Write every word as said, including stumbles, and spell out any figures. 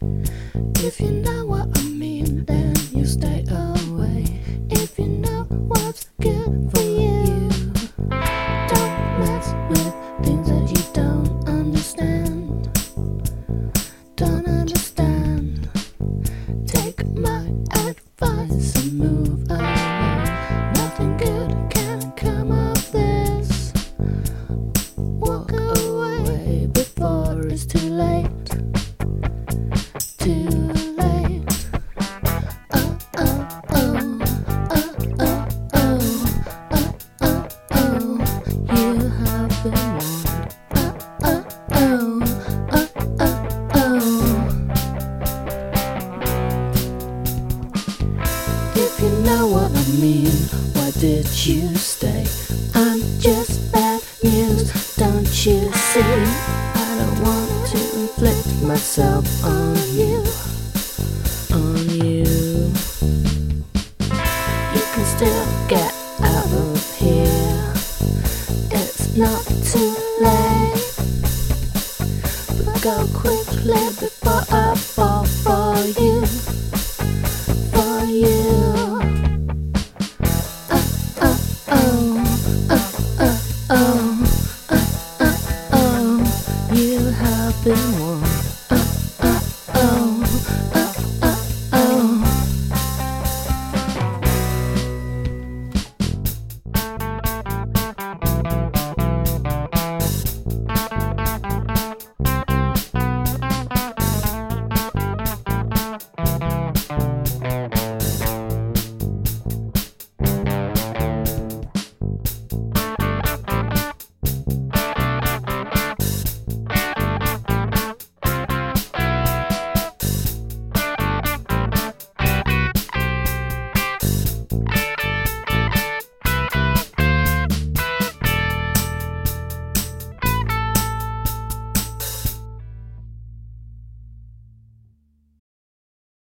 If you know what I mean, then you stay away. If you know what's good for you, don't mess with things that you don't understand. Don't understand. Take my advice and move away. Nothing good can come of this. Walk away before it's too late. Too late. Oh, oh, oh, oh, oh, oh, oh, oh, oh. You have been warned. Oh, oh, oh, oh, oh, oh. If you know what I mean, why did you stay? I'm just bad news, don't you see? I don't want to inflict myself on you, on you. You can still get out of here. It's not too late, but go quickly before I fall for you, for you. Oh, oh, oh, oh, oh, oh, oh, oh, oh. You have been warned.